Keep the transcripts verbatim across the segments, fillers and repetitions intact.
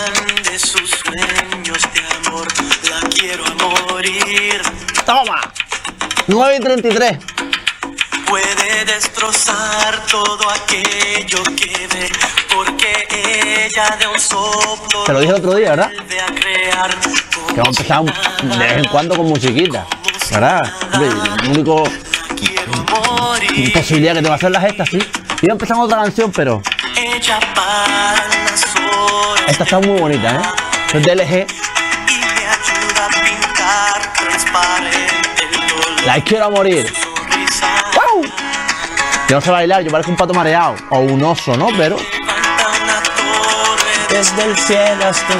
de sus sueños de amor, la quiero a morir. Toma. nueve y treinta y tres. Puede destrozar todo aquello que ve, porque ella de un soplo. Te lo dije el otro día, ¿verdad? vuelve a crear. Que vamos a empezar de vez en cuando con musiquita, ¿verdad? El único posibilidad que te va a hacer las estas, sí. Iba a empezar otra canción, pero Ella para las horas. esta está muy bonita, ¿eh? Es de L G. Y me ayuda a pintar transparente el dolor. La quiero a morir. Sonrisa. ¡Wow! Yo no sé bailar, yo parezco un pato mareado. O un oso, ¿no? Pero Levanta una torre desde el cielo hasta el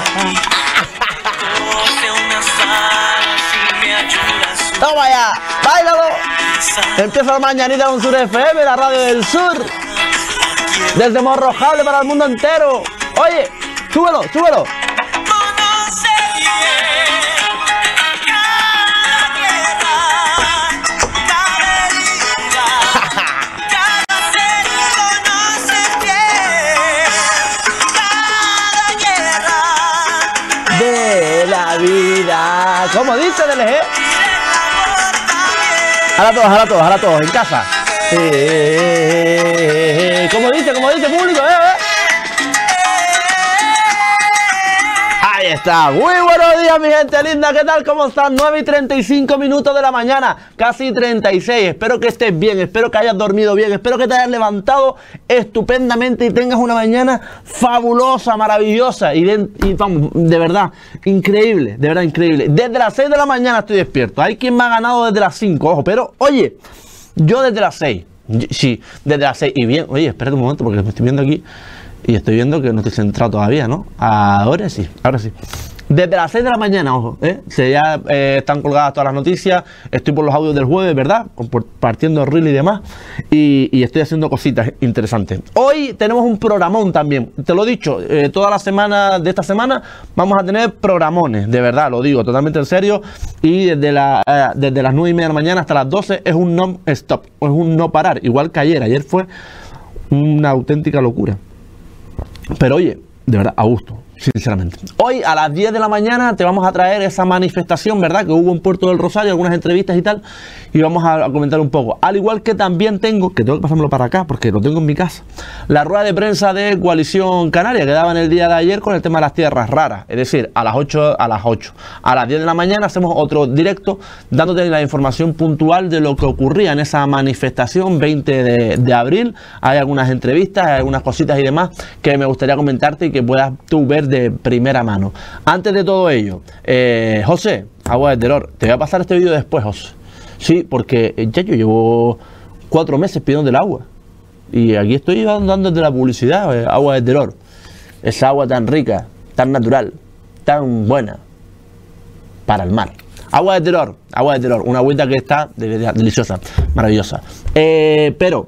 de unas alas y me ayuda a su ¡toma ya! ¡Báilalo! risa. Empieza la mañanita con Sur F M, la radio del sur. Desde Morrojable para el mundo entero. Oye, súbelo, súbelo. Conoce bien cada guerra, cada herida, cada ser. Conoce bien cada guerra. De la vida. ¿Cómo dice D L G? El amor también. Ahora todos, ahora todos, ahora todos, en casa. Eh, eh, eh, eh. ¿Cómo dice, cómo dice público? Eh, eh. Ahí está. Muy buenos días, mi gente linda. ¿Qué tal? ¿Cómo están? nueve y treinta y cinco minutos de la mañana. Casi treinta y seis. Espero que estés bien. Espero que hayas dormido bien. Espero que te hayas levantado estupendamente y tengas una mañana fabulosa, maravillosa. Y, de, y vamos, de verdad, increíble. De verdad, increíble. Desde las seis de la mañana estoy despierto. Hay quien me ha ganado desde las cinco. Ojo, pero oye, yo desde las seis. Sí, desde las seis. Y bien, oye, espérate un momento porque me estoy viendo aquí. Y estoy viendo que no estoy centrado todavía, ¿no? Ahora sí, ahora sí. Desde las seis de la mañana, ojo, ¿eh? Se ya eh, están colgadas todas las noticias. Estoy por los audios del jueves, ¿verdad? Compartiendo reel y demás. Y, y estoy haciendo cositas interesantes. Hoy tenemos un programón también. Te lo he dicho, eh, toda la semana de esta semana vamos a tener programones. De verdad, lo digo totalmente en serio. Y desde, la, eh, desde las nueve y media de la mañana hasta las doce es un non-stop. Es un no parar. Igual que ayer. Ayer fue una auténtica locura. Pero oye, de verdad, a gusto, sinceramente. Hoy a las diez de la mañana te vamos a traer esa manifestación, ¿verdad? Que hubo en Puerto del Rosario, algunas entrevistas y tal. Y vamos a, a comentar un poco. Al igual que también tengo, que tengo que pasármelo para acá porque lo tengo en mi casa, la rueda de prensa de Coalición Canaria que daban el día de ayer con el tema de las tierras raras. Es decir, a las ocho, a las ocho. A las diez de la mañana hacemos otro directo dándote la información puntual de lo que ocurría en esa manifestación veinte de abril. Hay algunas entrevistas, hay algunas cositas y demás que me gustaría comentarte y que puedas tú ver de primera mano. Antes de todo ello, eh, José, Agua del Terror, te voy a pasar este vídeo después, José. Sí, porque ya yo llevo cuatro meses pidiendo el agua. Y aquí estoy dando de la publicidad, eh, Agua del Terror. Esa agua tan rica, tan natural, tan buena para el mar. Agua del Terror, Agua del Terror. Una agüita que está deliciosa, maravillosa. Eh, pero,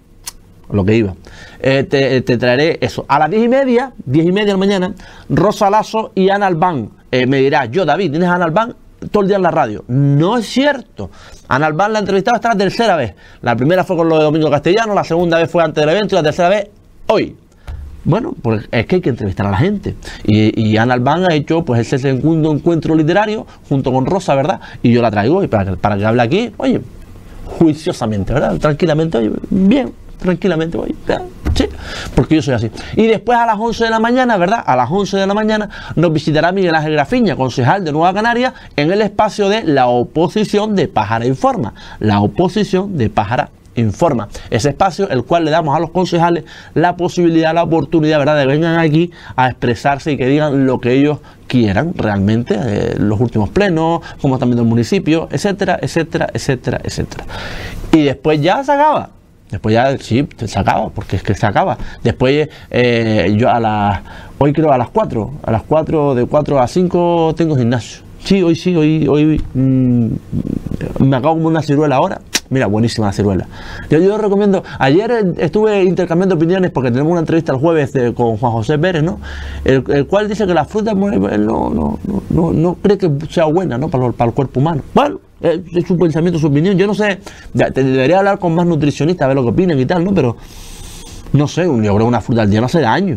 lo que iba, eh, te, te traeré eso. A las diez y media, diez y media de la mañana, Rosa Lasso y Ana Albán. Eh, me dirás, yo, David, ¿tienes a Ana Albán todo el día en la radio? No es cierto. Ana Albán la entrevistaba hasta la tercera vez. La primera fue con lo de Domingo Castellano, la segunda vez fue antes del evento y la tercera vez hoy. Bueno, pues es que hay que entrevistar a la gente. Y, y Ana Albán ha hecho pues ese segundo encuentro literario junto con Rosa, ¿verdad? Y yo la traigo y para que, para que hable aquí, oye, juiciosamente, ¿verdad? Tranquilamente, oye, bien, tranquilamente, oye, sí, porque yo soy así. Y después a las once de la mañana, ¿verdad? A las once de la mañana nos visitará Miguel Ángel Grafiña, concejal de Nueva Canarias, en el espacio de la oposición de Pájara Informa. La oposición de Pájara Informa. Ese espacio, el cual le damos a los concejales la posibilidad, la oportunidad, ¿verdad?, de que vengan aquí a expresarse y que digan lo que ellos quieran realmente, eh, los últimos plenos, cómo están viendo el municipio, etcétera, etcétera, etcétera, etcétera. Y después ya se acaba. Después ya, sí, se acaba, porque es que se acaba. Después, eh, yo a las, hoy creo a las cuatro, a las cuatro, de cuatro a cinco tengo gimnasio. Sí, hoy sí, hoy, hoy mmm, me acabo como una ciruela ahora. Mira, buenísima la ciruela. Yo, yo recomiendo, ayer estuve intercambiando opiniones porque tenemos una entrevista el jueves de, con Juan José Pérez, ¿no? El, el cual dice que la fruta no, no, no, no, no cree que sea buena, ¿no?, para, para el cuerpo humano. Bueno, es, es su pensamiento, su opinión. Yo no sé, te debería hablar con más nutricionistas a ver lo que opinan y tal, ¿no? Pero no sé, yo creo que una fruta al día no hace daño.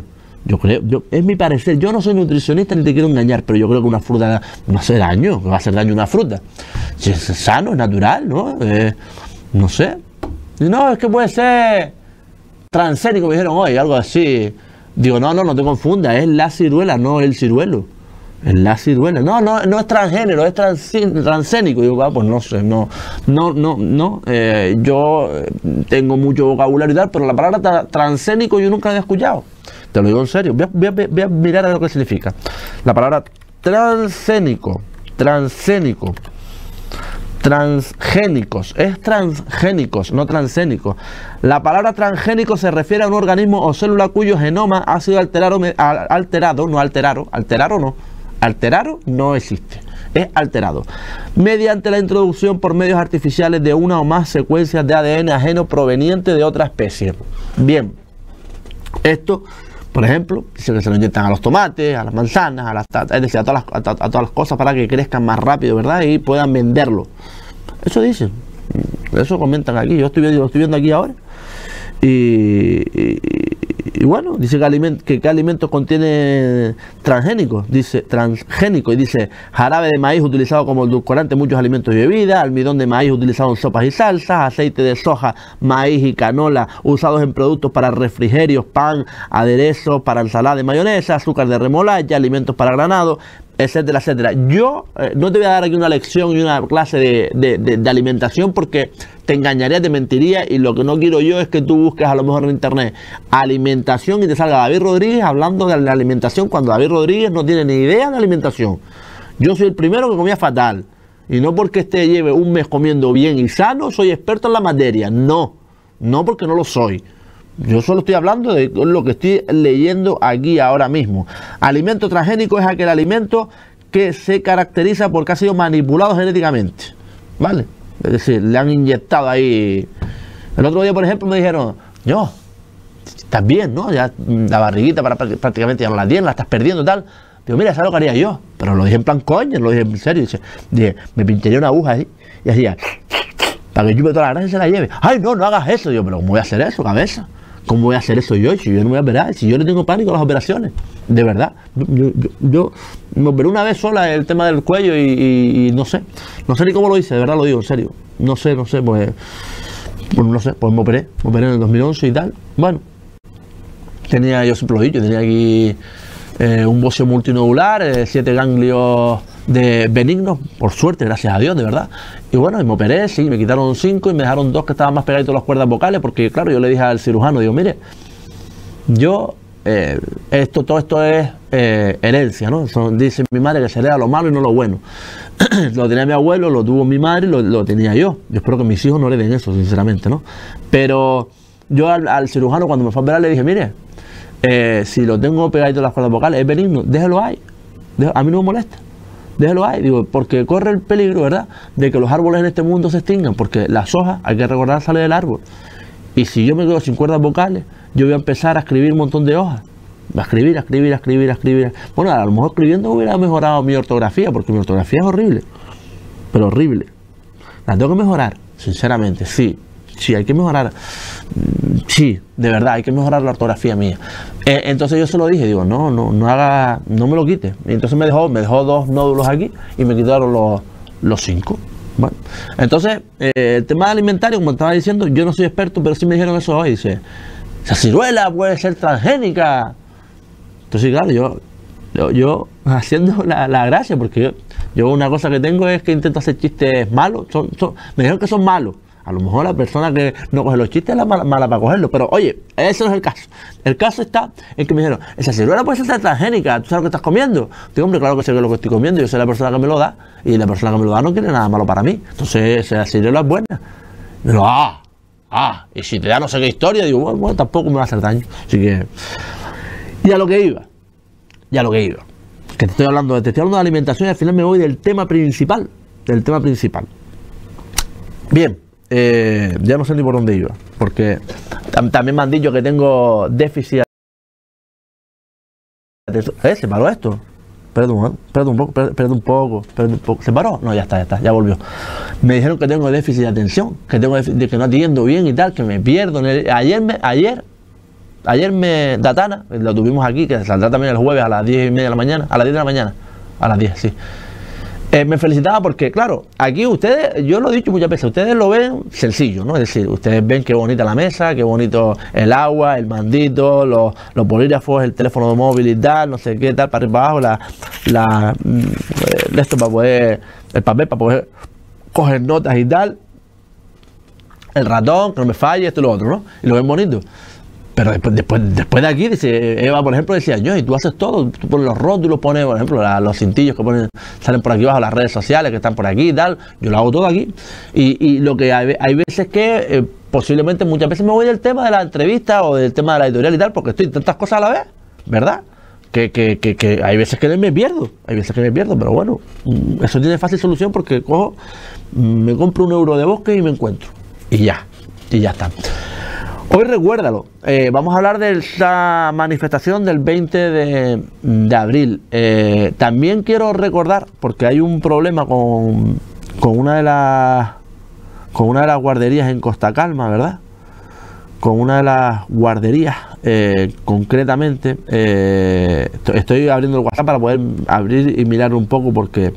Yo creo, yo, es mi parecer, yo no soy nutricionista ni te quiero engañar, pero yo creo que una fruta no hace daño, que va a hacer daño una fruta. Si es sano, es natural, ¿no? Eh, no sé. Y no, es que puede ser transgénico, me dijeron hoy, algo así. Digo, no, no, no te confundas, es la ciruela, no el ciruelo. Es la ciruela. No, no, no es transgénero, es trans, transgénico. Digo, ah, pues no sé, no, no, no, no. Eh, yo tengo mucho vocabulario y tal, pero la palabra tra transgénico yo nunca la había escuchado. Te lo digo en serio. Voy a, voy a, voy a mirar a ver lo que significa. La palabra transgénico, transgénico, transgénicos, es transgénicos, no transgénicos. La palabra transgénico se refiere a un organismo o célula cuyo genoma ha sido alterado, alterado, no alterado, alterado no, alterado no existe, es alterado, mediante la introducción por medios artificiales de una o más secuencias de A D N ajeno proveniente de otra especie. Bien, esto, por ejemplo, dice que se lo inyectan a los tomates, a las manzanas, a las es decir, a todas las, a, a todas las cosas para que crezcan más rápido, ¿verdad? Y puedan venderlo. Eso dicen, eso comentan aquí, yo estoy, lo estoy viendo aquí ahora. Y, y, y bueno, dice que, aliment, que, que alimentos contiene transgénicos, dice transgénico, y dice jarabe de maíz utilizado como edulcorante en muchos alimentos y bebidas, almidón de maíz utilizado en sopas y salsas, aceite de soja, maíz y canola usados en productos para refrigerios, pan, aderezos para ensalada y mayonesa, azúcar de remolacha, alimentos para granado, etcétera, etcétera. Yo eh, no te voy a dar aquí una lección y una clase de, de, de, de alimentación porque te engañaría, te mentiría, y lo que no quiero yo es que tú busques a lo mejor en internet alimentación y te salga David Rodríguez hablando de la alimentación cuando David Rodríguez no tiene ni idea de alimentación. Yo soy el primero que comía fatal, y no porque este lleve un mes comiendo bien y sano soy experto en la materia, no, no porque no lo soy. Yo solo estoy hablando de lo que estoy leyendo aquí ahora mismo. Alimento transgénico es aquel alimento que se caracteriza porque ha sido manipulado genéticamente, ¿vale? Es decir, le han inyectado ahí. El otro día, por ejemplo, me dijeron, yo, estás bien, ¿no? Ya la barriguita para, prácticamente ya no la tienes, la estás perdiendo y tal. Digo, mira, ¿sabes lo que haría yo? Pero lo dije en plan coño, lo dije en serio. Dice, dije, me pincharía una aguja ahí y hacía, para que chupe toda la grasa y se la lleve. Ay, no, no hagas eso. Digo, pero ¿cómo voy a hacer eso, cabeza? ¿Cómo voy a hacer eso yo? Si yo no me voy a operar, si yo le tengo pánico a las operaciones, de verdad. Yo, yo, yo me operé una vez sola el tema del cuello y, y, y no sé, no sé ni cómo lo hice, de verdad lo digo, en serio. No sé, no sé, pues, pues no sé, pues me operé, me operé en el dos mil once y tal. Bueno, tenía, yo siempre lo he dicho, tenía aquí eh, un bocio multinodular, eh, siete ganglios de benignos, por suerte, gracias a Dios, de verdad. Y bueno, y me operé, sí, me quitaron cinco y me dejaron dos que estaban más pegaditos a las cuerdas vocales, porque claro, yo le dije al cirujano, digo, mire, yo, eh, esto, todo esto es eh, herencia, ¿no? Eso dice mi madre que se hereda lo malo y no lo bueno. Lo tenía mi abuelo, lo tuvo mi madre y lo, lo tenía yo. Yo espero que mis hijos no hereden eso, sinceramente, ¿no? Pero yo al, al cirujano, cuando me fue a operar, le dije, mire, eh, si lo tengo pegadito a las cuerdas vocales, es benigno, déjelo ahí, déjalo, a mí no me molesta. Déjalo ahí, digo, porque corre el peligro, ¿verdad?, de que los árboles en este mundo se extingan, porque las hojas, hay que recordar, sale del árbol. Y si yo me quedo sin cuerdas vocales, yo voy a empezar a escribir un montón de hojas. A escribir, a escribir, a escribir, a escribir. Bueno, a lo mejor escribiendo hubiera mejorado mi ortografía, porque mi ortografía es horrible. Pero horrible. La tengo que mejorar, sinceramente, sí. Sí, hay que mejorar. Sí, de verdad, hay que mejorar la ortografía mía. Eh, entonces yo se lo dije, digo, no, no, no haga, no me lo quite. Y entonces me dejó, me dejó dos nódulos aquí y me quitaron los, los cinco. Bueno, entonces, eh, el tema alimentario, como estaba diciendo, yo no soy experto, pero sí me dijeron eso hoy. Dice, esa ciruela puede ser transgénica. Entonces, claro, yo, yo, yo haciendo la, la gracia, porque yo, yo una cosa que tengo es que intento hacer chistes malos. Son, son, me dijeron que son malos. A lo mejor la persona que no coge los chistes es la mala, mala para cogerlos. Pero oye, ese no es el caso. El caso está en que me dijeron, esa ciruela puede ser transgénica, ¿tú sabes lo que estás comiendo? Digo, hombre, claro que sé lo que estoy comiendo, yo soy la persona que me lo da, y la persona que me lo da no quiere nada malo para mí. Entonces, esa ciruela es buena. Y digo, ah, ah, y si te da no sé qué historia, digo, bueno, bueno, tampoco me va a hacer daño. Así que, y a lo que iba, y a lo que iba. Que te estoy hablando, te estoy hablando de alimentación y al final me voy del tema principal, del tema principal. Bien. Eh, ya no sé ni por dónde iba, porque tam también me han dicho que tengo déficit. ¿Eh? ¿Se paró esto? Perdón, perdón un poco, perdón un poco, perdón un poco. ¿Se paró? No, ya está, ya está, ya volvió. Me dijeron que tengo déficit de atención, que tengo déficit, de que no atiendo bien y tal, que me pierdo. Ayer, me, ayer, ayer me, Datana, lo tuvimos aquí, que saldrá también el jueves a las diez y media de la mañana, a las diez de la mañana, a las diez, sí. Eh, me felicitaba porque, claro, aquí ustedes, yo lo he dicho muchas veces, ustedes lo ven sencillo, ¿no? Es decir, ustedes ven qué bonita la mesa, qué bonito el agua, el mandito, los, los bolígrafos, el teléfono móvil y tal, no sé qué tal, para arriba abajo, la, la, esto para poder, el papel para poder coger notas y tal, el ratón, que no me falle, esto y lo otro, ¿no? Y lo ven bonito. Pero después, después, después de aquí, dice Eva, por ejemplo, decía yo, y tú haces todo, tú pones los rótulos, pones, por ejemplo, la, los cintillos que ponen, salen por aquí abajo, las redes sociales que están por aquí y tal, yo lo hago todo aquí. Y, y lo que hay, hay veces que, eh, posiblemente, muchas veces me voy del tema de la entrevista o del tema de la editorial y tal, porque estoy en tantas cosas a la vez, ¿verdad? Que, que, que, que hay veces que me pierdo, hay veces que me pierdo, pero bueno, eso tiene fácil solución porque cojo, me compro un euro de bosque y me encuentro. Y ya, y ya está. Hoy recuérdalo, eh, vamos a hablar de esta manifestación del veinte de, de abril. Eh, también quiero recordar, porque hay un problema con, con una de las con una de las guarderías en Costa Calma, ¿verdad? Con una de las guarderías, eh, concretamente, eh, estoy abriendo el WhatsApp para poder abrir y mirar un poco porque,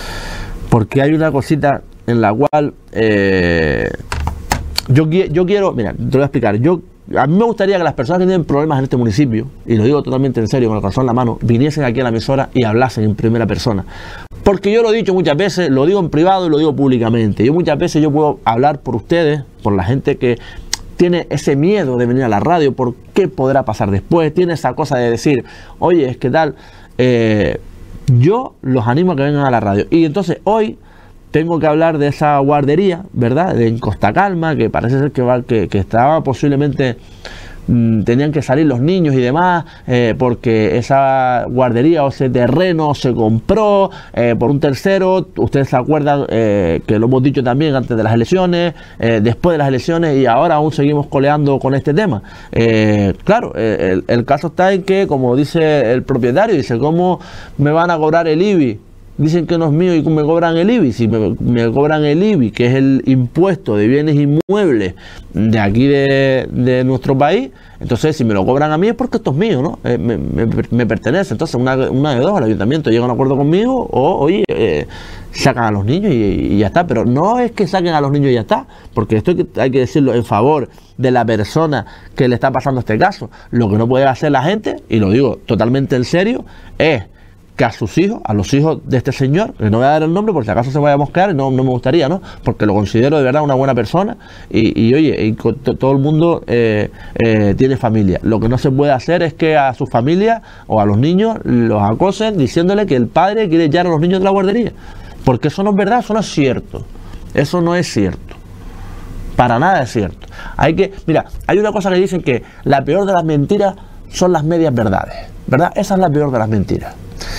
porque hay una cosita en la cual... Eh, Yo, yo quiero, mira, te voy a explicar, yo, a mí me gustaría que las personas que tienen problemas en este municipio, y lo digo totalmente en serio, con el corazón en la mano, viniesen aquí a la emisora y hablasen en primera persona. Porque yo lo he dicho muchas veces, lo digo en privado y lo digo públicamente. Yo muchas veces yo puedo hablar por ustedes, por la gente que tiene ese miedo de venir a la radio, por qué podrá pasar después, tiene esa cosa de decir, oye, es que tal, eh, yo los animo a que vengan a la radio. Y entonces hoy... tengo que hablar de esa guardería, ¿verdad? En Costa Calma, que parece ser que, va, que, que estaba posiblemente, mmm, tenían que salir los niños y demás, eh, porque esa guardería o ese terreno se compró eh, por un tercero. Ustedes se acuerdan eh, que lo hemos dicho también antes de las elecciones, eh, después de las elecciones, y ahora aún seguimos coleando con este tema. Eh, claro, eh, el, el caso está en que, como dice el propietario, dice, ¿cómo me van a cobrar el I B I? Dicen que no es mío y me cobran el I B I. Si me, me cobran el I B I, que es el impuesto de bienes inmuebles de aquí de, de nuestro país, entonces si me lo cobran a mí es porque esto es mío, ¿no? Eh, me, me, me pertenece. Entonces una, una de dos, el ayuntamiento llega a un acuerdo conmigo o, oye, eh, sacan a los niños y, y ya está. Pero no es que saquen a los niños y ya está, porque esto hay que, hay que decirlo en favor de la persona que le está pasando este caso. Lo que no puede hacer la gente, y lo digo totalmente en serio, es que a sus hijos, a los hijos de este señor, que no voy a dar el nombre por si acaso se vaya a mosquear, no, no me gustaría, ¿no? Porque lo considero de verdad una buena persona y, y oye, y todo el mundo eh, eh, tiene familia. Lo que no se puede hacer es que a su familia o a los niños los acosen diciéndole que el padre quiere echar a los niños de la guardería. Porque eso no es verdad, eso no es cierto. Eso no es cierto. Para nada es cierto. Hay que, mira, hay una cosa que dicen que la peor de las mentiras son las medias verdades, ¿verdad? Esa es la peor de las mentiras.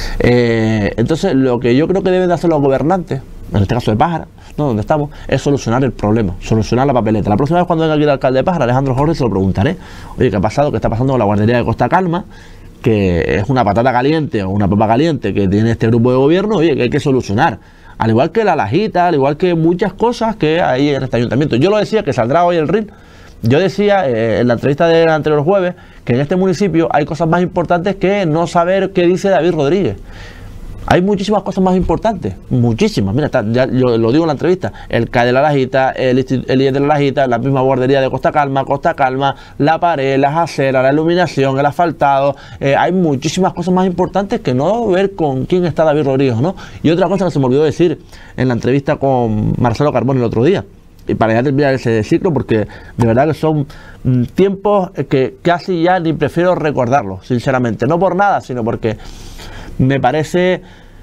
Eh, entonces lo que yo creo que deben de hacer los gobernantes, en este caso de Pájara, ¿no? Donde estamos, es solucionar el problema, solucionar la papeleta. La próxima vez cuando venga aquí el alcalde de Pájara, Alejandro Jorge, se lo preguntaré. Oye, ¿qué ha pasado? ¿Qué está pasando con la guardería de Costa Calma? Que es una patata caliente o una papa caliente que tiene este grupo de gobierno, oye, que hay que solucionar. Al igual que la Lajita, al igual que muchas cosas que hay en este ayuntamiento. Yo lo decía, que saldrá hoy el R I N. Yo decía eh, en la entrevista del anterior jueves que en este municipio hay cosas más importantes que no saber qué dice David Rodríguez. Hay muchísimas cosas más importantes, muchísimas. Mira, está, ya yo lo digo en la entrevista, el C A E de la Lajita, el, el I E de la Lajita, la misma guardería de Costa Calma, Costa Calma, la pared, las aceras, la iluminación, el asfaltado. Eh, hay muchísimas cosas más importantes que no ver con quién está David Rodríguez, ¿no? Y otra cosa que se me olvidó decir en la entrevista con Marcelo Carbón el otro día, y para ya terminar ese ciclo, porque de verdad que son mm, tiempos que casi ya ni prefiero recordarlos, sinceramente, no por nada, sino porque me parece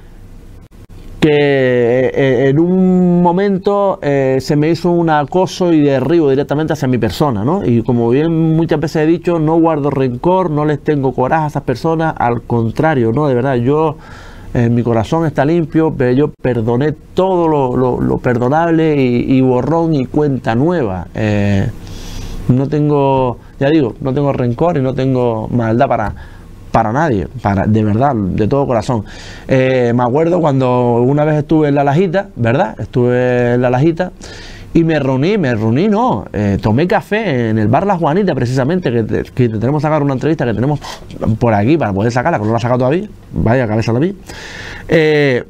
que eh, en un momento eh, se me hizo un acoso y derribo directamente hacia mi persona, ¿no? Y como bien muchas veces he dicho, no guardo rencor, no les tengo coraje a esas personas, al contrario, ¿no? De verdad, yo... Eh, mi corazón está limpio, pero yo perdoné todo lo, lo, lo perdonable y, y borrón y cuenta nueva. Eh, no tengo, ya digo, no tengo rencor y no tengo maldad para, para nadie, para, de verdad, de todo corazón. Eh, me acuerdo cuando una vez estuve en la Lajita, ¿verdad? Estuve en la Lajita Y me reuní, me reuní, no, eh, tomé café en el bar La Juanita, precisamente, que, te, que te tenemos que sacar una entrevista que tenemos por aquí para poder sacarla, que no la he sacado todavía, vaya cabeza la mía. Eh,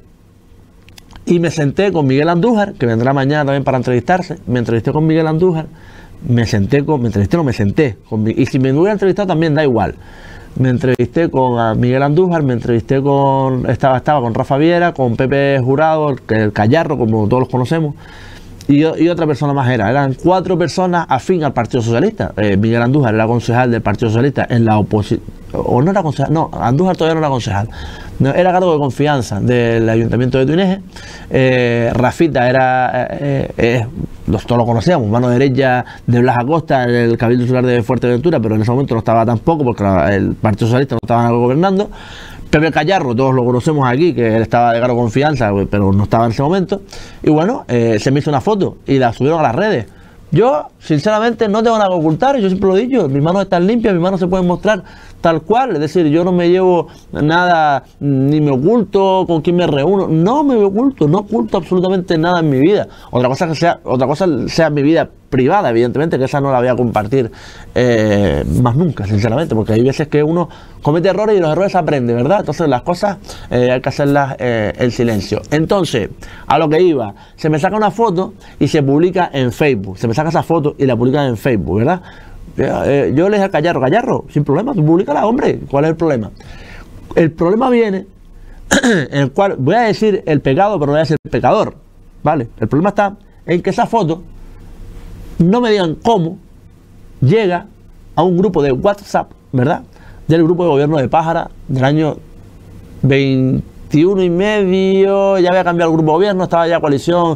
y me senté con Miguel Andújar, que vendrá mañana también para entrevistarse. Me entrevisté con Miguel Andújar, me senté con, me entrevisté, no me senté, con, y si me hubiera entrevistado también da igual. Me entrevisté con Miguel Andújar, me entrevisté con, estaba, estaba con Rafa Viera, con Pepe Jurado, el, el Cayarro, como todos los conocemos. Y, y otra persona más era, eran cuatro personas afín al Partido Socialista. Eh, Miguel Andújar era concejal del Partido Socialista en la oposición, o no era concejal, no, Andújar todavía no era concejal, no, era cargo de confianza del Ayuntamiento de Tuineje. eh, Rafita era, eh, eh, los, todos lo conocíamos, mano derecha de Blas Acosta, el Cabildo Insular de Fuerteventura, pero en ese momento no estaba tampoco porque la, el Partido Socialista no estaba gobernando. Pepe Cayarro, todos lo conocemos aquí, que él estaba de cargo de confianza, pero no estaba en ese momento. Y bueno, eh, se me hizo una foto y la subieron a las redes. Yo, sinceramente, no tengo nada que ocultar, yo siempre lo he dicho, mis manos están limpias, mis manos se pueden mostrar tal cual, es decir, yo no me llevo nada, ni me oculto con quién me reúno, no me oculto, no oculto absolutamente nada en mi vida. Otra cosa que sea, otra cosa sea mi vida privada, evidentemente, que esa no la voy a compartir eh, más nunca, sinceramente, porque hay veces que uno comete errores y los errores se aprende, ¿verdad? Entonces las cosas eh, hay que hacerlas eh, en silencio. Entonces, a lo que iba, se me saca una foto y se publica en Facebook, se me saca esa foto y la publican en Facebook, ¿verdad? Eh, yo le dije a Cayarro, Cayarro, sin problema, tú públicala, hombre, ¿cuál es el problema? El problema viene en el cual, voy a decir el pecado, pero no voy a decir el pecador, ¿vale? El problema está en que esa foto, no me digan cómo, llega a un grupo de WhatsApp, ¿verdad? Del grupo de gobierno de Pájara del año veintiuno y medio, ya había cambiado el grupo de gobierno, estaba ya coalición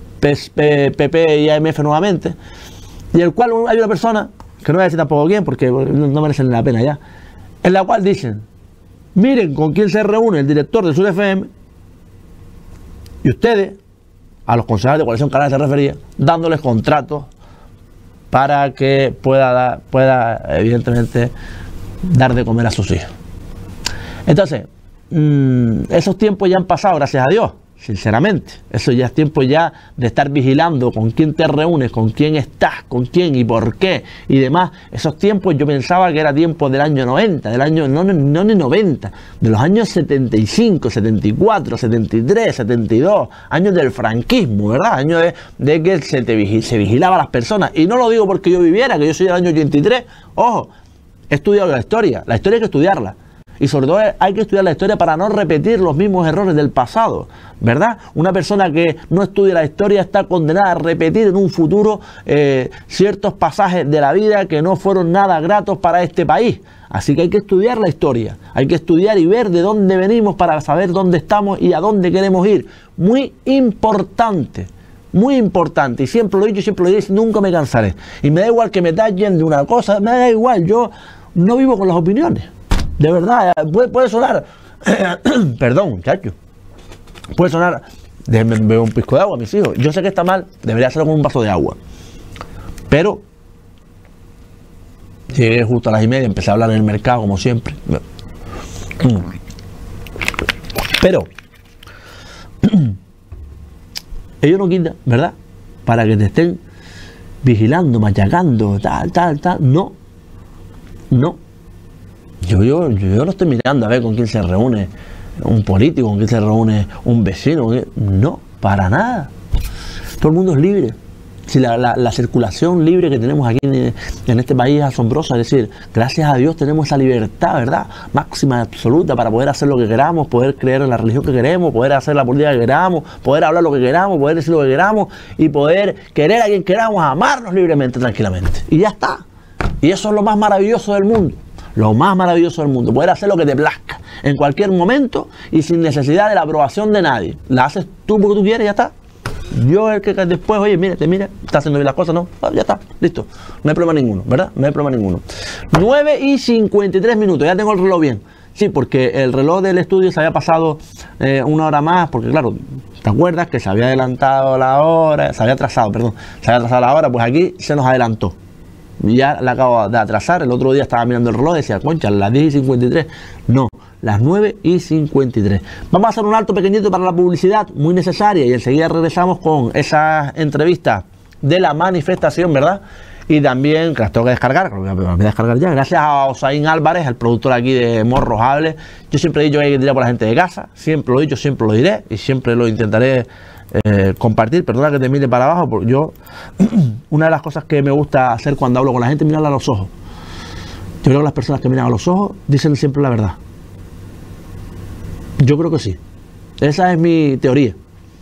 P P y A M F nuevamente, y el cual hay una persona, que no voy a decir tampoco quién, porque no merecen la pena ya, en la cual dicen, miren con quién se reúne el director de Sur F M, y ustedes, a los concejales de Coalición Canaria se refería, dándoles contratos para que pueda, dar, pueda evidentemente dar de comer a sus hijos. Entonces, mmm, esos tiempos ya han pasado, gracias a Dios, sinceramente. Eso ya es tiempo ya de estar vigilando con quién te reúnes, con quién estás, con quién y por qué y demás. Esos tiempos yo pensaba que era tiempo del año noventa, del año, no, no, no ni noventa, de los años setenta y cinco, setenta y cuatro, setenta y tres, setenta y dos, años del franquismo, ¿verdad? Años de, de que se, te, se vigilaba a las personas. Y no lo digo porque yo viviera, que yo soy del año ochenta y tres. Ojo, he estudiado la historia, la historia hay que estudiarla. Y sobre todo hay que estudiar la historia para no repetir los mismos errores del pasado, ¿verdad? Una persona que no estudia la historia está condenada a repetir en un futuro eh, ciertos pasajes de la vida que no fueron nada gratos para este país. Así que hay que estudiar la historia, hay que estudiar y ver de dónde venimos para saber dónde estamos y a dónde queremos ir. Muy importante. Muy importante, y siempre lo he dicho, siempre lo diré, nunca me cansaré. Y me da igual que me tallen de una cosa, me da igual, yo no vivo con las opiniones. De verdad, puede, puede sonar, perdón, muchacho, puede sonar, déjenme beber un pisco de agua a mis hijos. Yo sé que está mal, debería hacerlo con un vaso de agua. Pero, llegué justo a las y media, empecé a hablar en el mercado, como siempre. Pero, ellos no quitan, ¿verdad? Para que te estén vigilando, machacando, tal, tal, tal. No, no. Yo, yo, yo no estoy mirando a ver con quién se reúne un político, con quién se reúne un vecino. No, para nada. Todo el mundo es libre. Si la, la, la circulación libre que tenemos aquí en, en este país es asombrosa, es decir, gracias a Dios tenemos esa libertad, ¿verdad? Máxima y absoluta para poder hacer lo que queramos, poder creer en la religión que queremos, poder hacer la política que queramos, poder hablar lo que queramos, poder decir lo que queramos y poder querer a quien queramos, amarnos libremente, tranquilamente. Y ya está. Y eso es lo más maravilloso del mundo. Lo más maravilloso del mundo, poder hacer lo que te plazca en cualquier momento y sin necesidad de la aprobación de nadie. La haces tú porque tú quieres y ya está. Yo el que después, oye, mire, te mire, está haciendo bien las cosas, ¿no? Ah, ya está, listo. No hay problema ninguno, ¿verdad? No hay problema ninguno. nueve y cincuenta y tres minutos, ya tengo el reloj bien. Sí, porque el reloj del estudio se había pasado eh, una hora más, porque claro, ¿te acuerdas que se había adelantado la hora? Se había atrasado, perdón, se había atrasado la hora, pues aquí se nos adelantó. Ya la acabo de atrasar, el otro día estaba mirando el reloj y decía, concha, las diez y cincuenta y tres, no, las nueve y cincuenta y tres. Vamos a hacer un alto pequeñito para la publicidad, muy necesaria, y enseguida regresamos con esa entrevista de la manifestación, ¿verdad? Y también, que las tengo que descargar, creo que me voy a descargar ya. Gracias a Osaín Álvarez, el productor aquí de Morros Hables. Yo siempre he dicho que hay que tirar por la gente de casa. Siempre lo he dicho, siempre lo diré. Y siempre lo intentaré eh, compartir. Perdona que te mire para abajo, porque yo... una de las cosas que me gusta hacer cuando hablo con la gente es mirarla a los ojos. Yo creo que las personas que miran a los ojos dicen siempre la verdad. Yo creo que sí. Esa es mi teoría.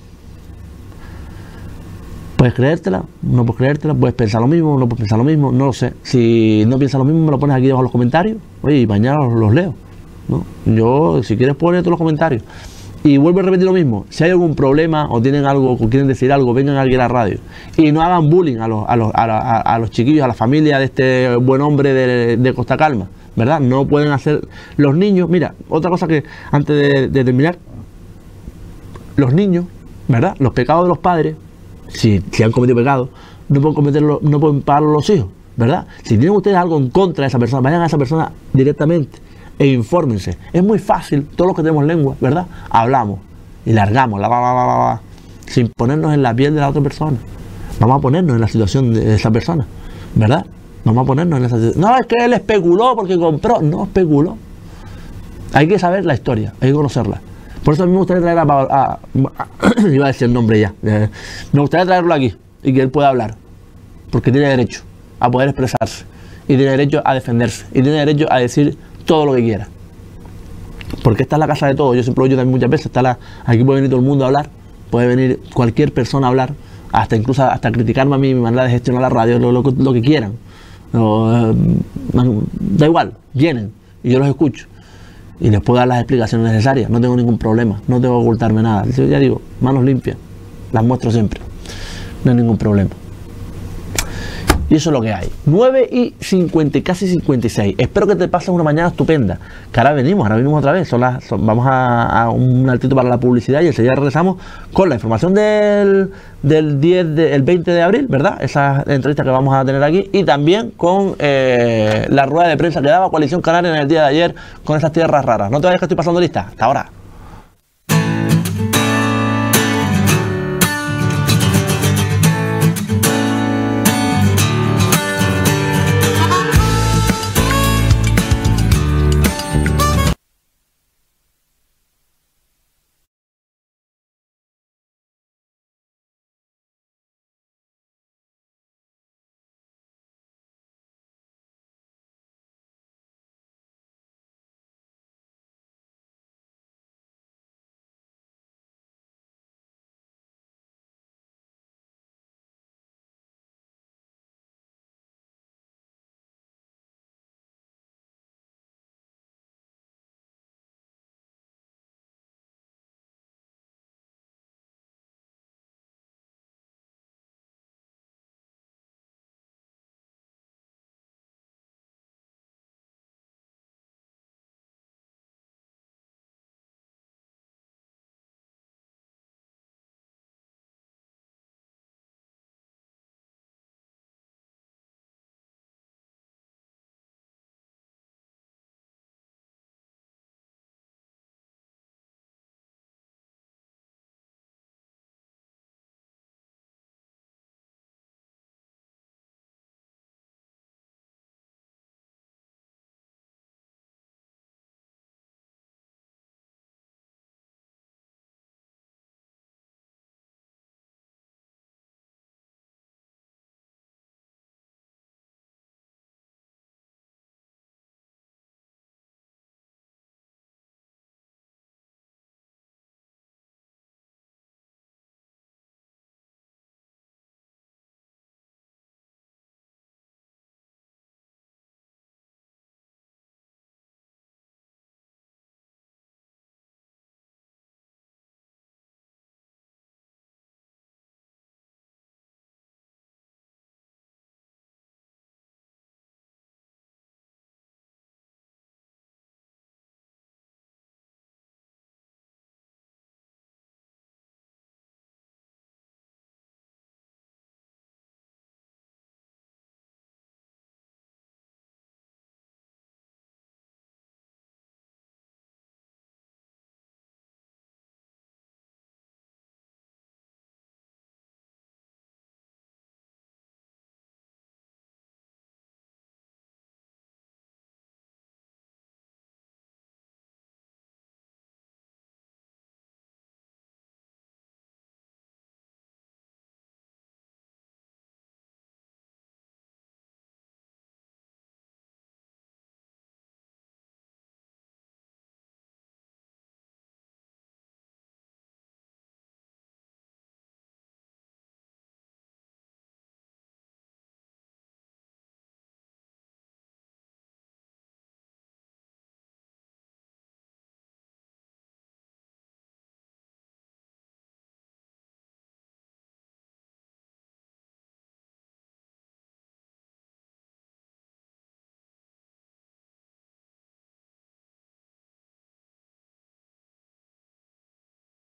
Puedes creértela, no puedes creértela, puedes pensar lo mismo, no puedes pensar lo mismo, no lo sé. Si no piensas lo mismo, me lo pones aquí debajo en los comentarios. Oye, y mañana los, los leo, ¿no? Yo, si quieres, poner todos los comentarios. Y vuelvo a repetir lo mismo. Si hay algún problema o tienen algo o quieren decir algo, vengan aquí a la radio. Y no hagan bullying a los, a los, a, a, a los chiquillos, a la familia de este buen hombre de, de Costa Calma, ¿verdad? No pueden hacer... Los niños... Mira, otra cosa que antes de, de terminar. Los niños, ¿verdad? Los pecados de los padres... Si, si han cometido pecados, no pueden cometerlo, no pueden pagarlo los hijos, ¿verdad? Si tienen ustedes algo en contra de esa persona, vayan a esa persona directamente e infórmense. Es muy fácil, todos los que tenemos lengua, ¿verdad? Hablamos y largamos, la, la, la, la, la, sin ponernos en la piel de la otra persona. Vamos a ponernos en la situación de esa persona, ¿verdad? Vamos a ponernos en esa situación. No, es que él especuló porque compró. No especuló. Hay que saber la historia, hay que conocerla. Por eso a mí me gustaría traer a, a, a, a iba a decir el nombre ya, eh, me gustaría traerlo aquí y que él pueda hablar, porque tiene derecho a poder expresarse, y tiene derecho a defenderse, y tiene derecho a decir todo lo que quiera, porque esta es la casa de todos. Yo siempre lo he dicho también muchas veces, está la, aquí puede venir todo el mundo a hablar, puede venir cualquier persona a hablar, hasta incluso hasta criticarme a mí, mi manera de gestionar la radio, lo, lo, lo que quieran, o, eh, da igual, vienen y yo los escucho. Y les puedo dar las explicaciones necesarias, no tengo ningún problema, no tengo que ocultarme nada. Yo ya digo, manos limpias, las muestro siempre, no hay ningún problema. Y eso es lo que hay. nueve y cincuenta, casi cincuenta y seis. Espero que te pases una mañana estupenda. Que ahora venimos, ahora venimos otra vez. Son las, son, vamos a, a un altito para la publicidad y enseguida regresamos con la información del, del diez de, el veinte de abril, ¿verdad? Esa entrevista que vamos a tener aquí. Y también con eh, la rueda de prensa que daba Coalición Canaria en el día de ayer con esas tierras raras. No te vayas que estoy pasando lista. Hasta ahora.